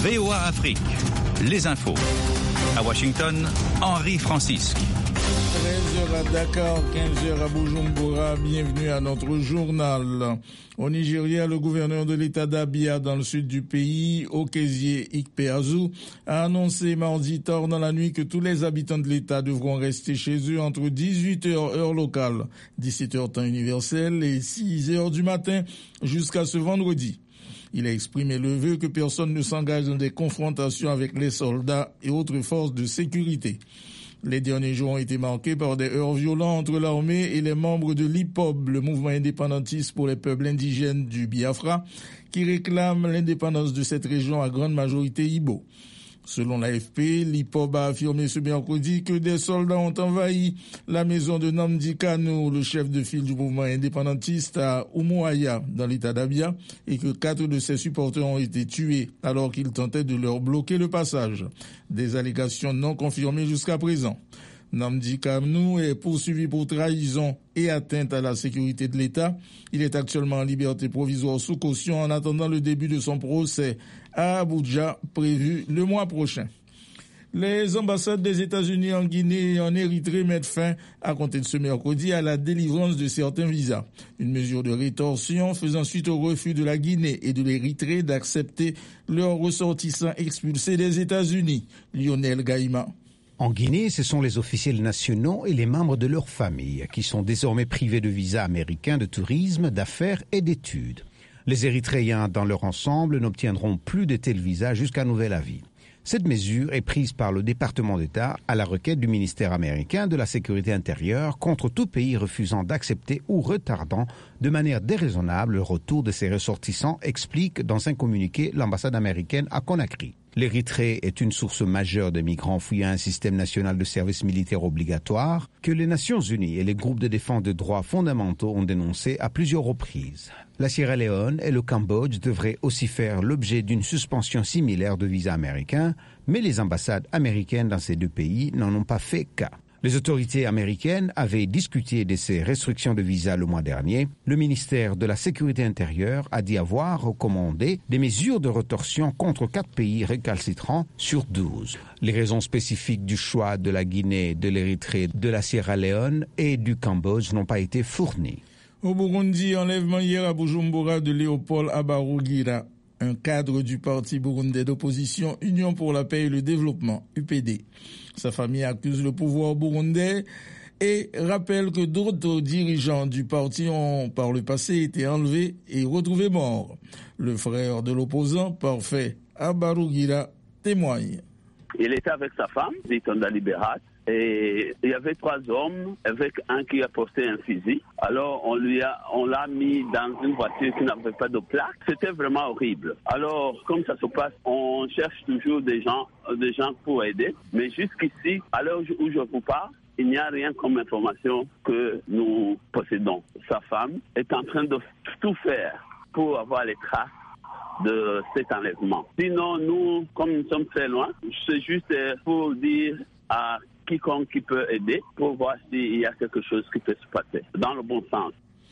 VOA Afrique, les infos. À Washington, Henri Francisque. 13h à Dakar, 15h à Bujumbura, bienvenue à notre journal. Au Nigeria, le gouverneur de l'État d'Abia dans le sud du pays, Okezie Ikpeazu, a annoncé mardi tard dans la nuit que tous les habitants de l'État devront rester chez eux entre 18h heure locale, 17h temps universel et 6h du matin jusqu'à ce vendredi. Il a exprimé le vœu que personne ne s'engage dans des confrontations avec les soldats et autres forces de sécurité. Les derniers jours ont été marqués par des heurts violents entre l'armée et les membres de l'IPOB, le mouvement indépendantiste pour les peuples indigènes du Biafra, qui réclame l'indépendance de cette région à grande majorité Ibo. Selon l'AFP, l'IPOB a affirmé ce mercredi que des soldats ont envahi la maison de Nnamdi Kanu, le chef de file du mouvement indépendantiste à Umuahia, dans l'état d'Abia, et que 4 de ses supporters ont été tués alors qu'ils tentaient de leur bloquer le passage. Des allégations non confirmées jusqu'à présent. Nnamdi Kanu est poursuivi pour trahison et atteinte à la sécurité de l'État. Il est actuellement en liberté provisoire sous caution en attendant le début de son procès à Abuja, prévu le mois prochain. Les ambassades des États-Unis en Guinée et en Érythrée mettent fin, à compter de ce mercredi, à la délivrance de certains visas. Une mesure de rétorsion faisant suite au refus de la Guinée et de l'Érythrée d'accepter leurs ressortissants expulsés des États-Unis. Lionel Gaïma. En Guinée, ce sont les officiels nationaux et les membres de leur famille qui sont désormais privés de visas américains de tourisme, d'affaires et d'études. Les Érythréens, dans leur ensemble, n'obtiendront plus de tels visas jusqu'à nouvel avis. Cette mesure est prise par le département d'État à la requête du ministère américain de la Sécurité intérieure contre tout pays refusant d'accepter ou retardant de manière déraisonnable le retour de ses ressortissants, explique dans un communiqué l'ambassade américaine à Conakry. L'Érythrée est une source majeure de migrants fuyant un système national de service militaire obligatoire que les Nations Unies et les groupes de défense des droits fondamentaux ont dénoncé à plusieurs reprises. La Sierra Leone et le Cambodge devraient aussi faire l'objet d'une suspension similaire de visas américains, mais les ambassades américaines dans ces deux pays n'en ont pas fait cas. Les autorités américaines avaient discuté de ces restrictions de visas le mois dernier. Le ministère de la Sécurité intérieure a dit avoir recommandé des mesures de rétorsion contre 4 pays récalcitrants sur 12. Les raisons spécifiques du choix de la Guinée, de l'Érythrée, de la Sierra Leone et du Cambodge n'ont pas été fournies. Au Burundi, enlèvement hier à Bujumbura de Léopold Abarugira, un cadre du parti burundais d'opposition Union pour la paix et le développement, UPD. Sa famille accuse le pouvoir burundais et rappelle que d'autres dirigeants du parti ont par le passé été enlevés et retrouvés morts. Le frère de l'opposant, Parfait Abarugira, témoigne. Il était avec sa femme, Zitonda Libérat, et il y avait 3 hommes avec un qui a porté un fusil. Alors on l'a mis dans une voiture qui n'avait pas de plaque. C'était vraiment horrible. Alors comme ça se passe, on cherche toujours des gens pour aider. Mais jusqu'ici, à l'heure où je vous parle, il n'y a rien comme information que nous possédons. Sa femme est en train de tout faire pour avoir les traces de cet enlèvement. Sinon, nous, comme nous sommes très loin, c'est juste pour dire à quiconque qui peut aider pour voir s'il y a quelque chose qui peut se passer dans le bon sens.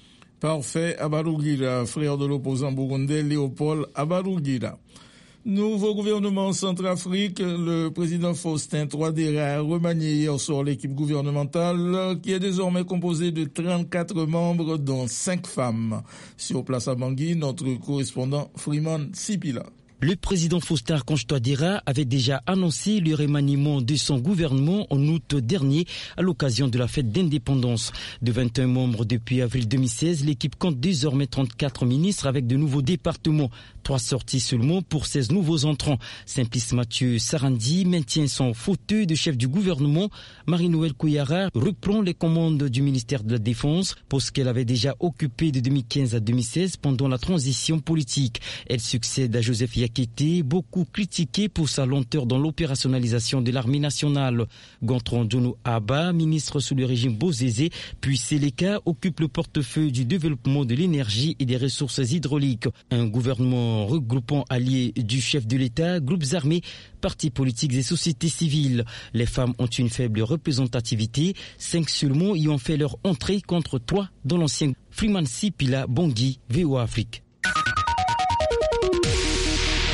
Parfait Abarugira, frère de l'opposant burundais Léopold Abarugira. Nouveau gouvernement Centrafrique, le président Faustin Touadéra a remanié hier soir l'équipe gouvernementale qui est désormais composée de 34 membres dont 5 femmes. Sur place à Bangui, notre correspondant Freeman Sipila. Le président Faustin Touadéra avait déjà annoncé le remaniement de son gouvernement en août dernier à l'occasion de la fête d'indépendance. De 21 membres depuis avril 2016, l'équipe compte désormais 34 ministres avec de nouveaux départements. 3 sorties seulement pour 16 nouveaux entrants. Simplice Mathieu Sarandi maintient son fauteuil de chef du gouvernement. Marie-Noëlle Kouyara reprend les commandes du ministère de la Défense, poste qu'elle avait déjà occupé de 2015 à 2016 pendant la transition politique. Elle succède à Joseph Yakete, beaucoup critiqué pour sa lenteur dans l'opérationnalisation de l'armée nationale. Gontran Djonou Abba, ministre sous le régime Bozézé, puis Seleka occupe le portefeuille du développement de l'énergie et des ressources hydrauliques. Un gouvernement regroupant alliés du chef de l'État, groupes armés, partis politiques et sociétés civiles. Les femmes ont une faible représentativité, 5 seulement y ont fait leur entrée contre 3 dans l'ancien Freeman Sipila Bangui, VOA Afrique.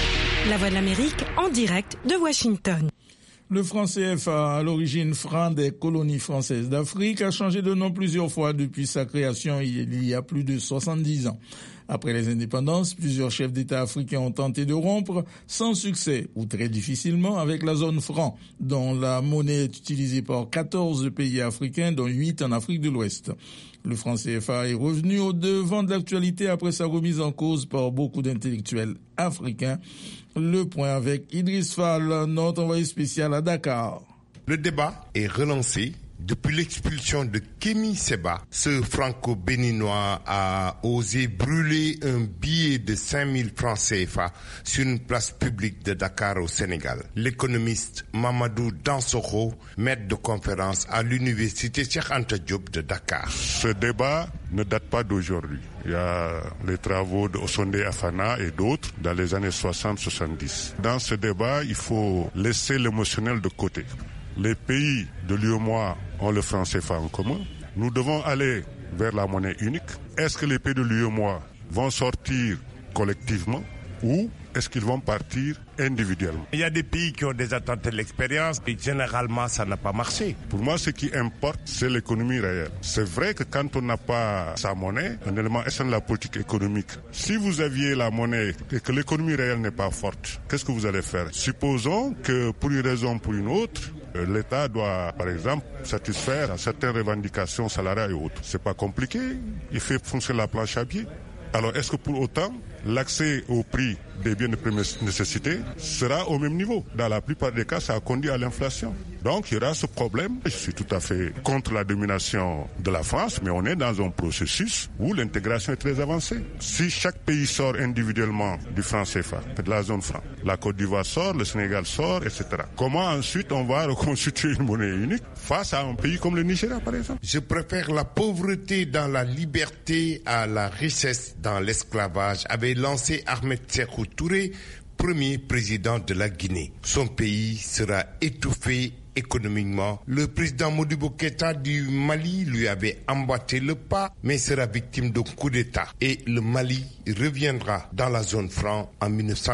La Voix de l'Amérique en direct de Washington. Le franc CFA, à l'origine franc des colonies françaises d'Afrique, a changé de nom plusieurs fois depuis sa création il y a plus de 70 ans. Après les indépendances, plusieurs chefs d'État africains ont tenté de rompre, sans succès ou très difficilement, avec la zone franc, dont la monnaie est utilisée par 14 pays africains, dont 8 en Afrique de l'Ouest. Le franc CFA est revenu au devant de l'actualité après sa remise en cause par beaucoup d'intellectuels africains. Le point avec Idriss Fall, notre envoyé spécial à Dakar. Le débat est relancé. Depuis l'expulsion de Kémy Séba, ce franco-béninois a osé brûler un billet de 5000 francs CFA sur une place publique de Dakar au Sénégal. L'économiste Mamadou Dansokho, maître de conférence à l'université Cheikh Anta Diop de Dakar. Ce débat ne date pas d'aujourd'hui. Il y a les travaux de Osondé Afana et d'autres dans les années 60-70. Dans ce débat, il faut laisser l'émotionnel de côté. Les pays de l'UEMOA ont le franc CFA en commun. Nous devons aller vers la monnaie unique. Est-ce que les pays de l'UEMOA vont sortir collectivement ou est-ce qu'ils vont partir individuellement? Il y a des pays qui ont déjà tenté l'expérience et généralement ça n'a pas marché. Pour moi, ce qui importe, c'est l'économie réelle. C'est vrai que quand on n'a pas sa monnaie, un élément essentiel de la politique économique, si vous aviez la monnaie et que l'économie réelle n'est pas forte, qu'est-ce que vous allez faire? Supposons que pour une raison ou pour une autre, l'État doit, par exemple, satisfaire à certaines revendications salariales et autres. C'est pas compliqué. Il fait fonctionner la planche à billets. Alors, est-ce que pour autant, l'accès au prix des biens de première nécessité sera au même niveau? Dans la plupart des cas, ça a conduit à l'inflation. Donc, il y aura ce problème. Je suis tout à fait contre la domination de la France, mais on est dans un processus où l'intégration est très avancée. Si chaque pays sort individuellement du franc CFA, de la zone franc, la Côte d'Ivoire sort, le Sénégal sort, etc. Comment ensuite on va reconstituer une monnaie unique face à un pays comme le Nigeria, par exemple? Je préfère la pauvreté dans la liberté à la richesse dans l'esclavage, avait lancé Ahmed Sékou Touré, premier président de la Guinée. Son pays sera étouffé économiquement. Le président Modibo Keïta du Mali lui avait emboîté le pas, mais sera victime d'un coup d'État. Et le Mali reviendra dans la zone franc en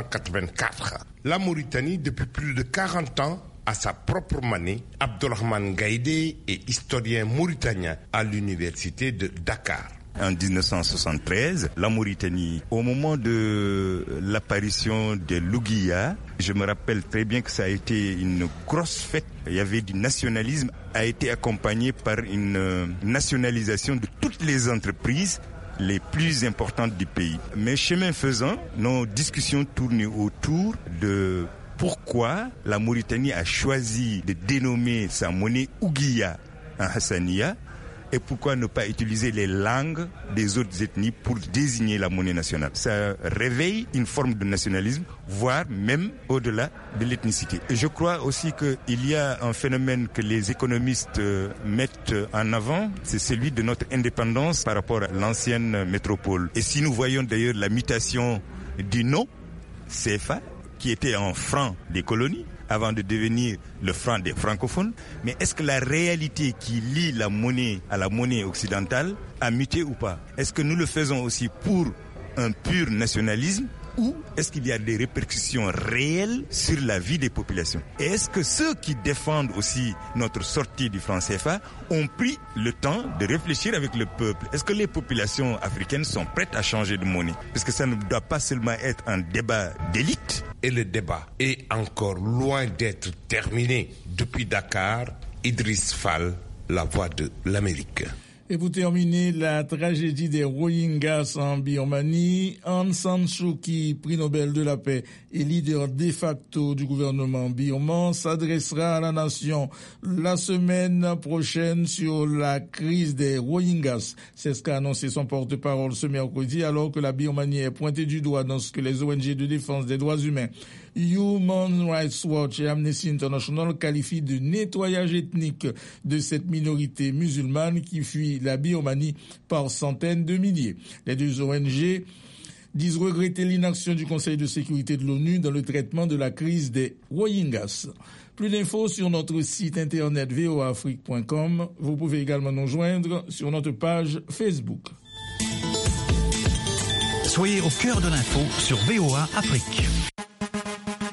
1984. La Mauritanie, depuis plus de 40 ans, a sa propre monnaie. Abdourahmane Gaïdé est historien mauritanien à l'université de Dakar. En 1973, la Mauritanie, au moment de l'apparition de l'Ouguiya, je me rappelle très bien que ça a été une grosse fête. Il y avait du nationalisme, a été accompagné par une nationalisation de toutes les entreprises les plus importantes du pays. Mais chemin faisant, nos discussions tournaient autour de pourquoi la Mauritanie a choisi de dénommer sa monnaie Ouguiya en Hassaniya. Et pourquoi ne pas utiliser les langues des autres ethnies pour désigner la monnaie nationale? Ça réveille une forme de nationalisme, voire même au-delà de l'ethnicité. Et je crois aussi qu'il y a un phénomène que les économistes mettent en avant, c'est celui de notre indépendance par rapport à l'ancienne métropole. Et si nous voyons d'ailleurs la mutation du nom, CFA, qui était en franc des colonies, avant de devenir le franc des francophones. Mais est-ce que la réalité qui lie la monnaie à la monnaie occidentale a muté ou pas? Est-ce que nous le faisons aussi pour un pur nationalisme ou est-ce qu'il y a des répercussions réelles sur la vie des populations? Et est-ce que ceux qui défendent aussi notre sortie du franc CFA ont pris le temps de réfléchir avec le peuple? Est-ce que les populations africaines sont prêtes à changer de monnaie? Parce que ça ne doit pas seulement être un débat d'élite. Et le débat est encore loin d'être terminé. Depuis Dakar, Idriss Fall, la voix de l'Amérique. Et pour terminer, la tragédie des Rohingyas en Birmanie, Aung San Suu Kyi, prix Nobel de la paix et leader de facto du gouvernement birman, s'adressera à la nation la semaine prochaine sur la crise des Rohingyas. C'est ce qu'a annoncé son porte-parole ce mercredi, alors que la Birmanie est pointée du doigt dans ce que les ONG de défense des droits humains, Human Rights Watch et Amnesty International qualifient de nettoyage ethnique de cette minorité musulmane qui fuit la Birmanie par centaines de milliers. Les deux ONG disent regretter l'inaction du Conseil de sécurité de l'ONU dans le traitement de la crise des Rohingyas. Plus d'infos sur notre site internet voaafrique.com. Vous pouvez également nous joindre sur notre page Facebook. Soyez au cœur de l'info sur VOA Afrique.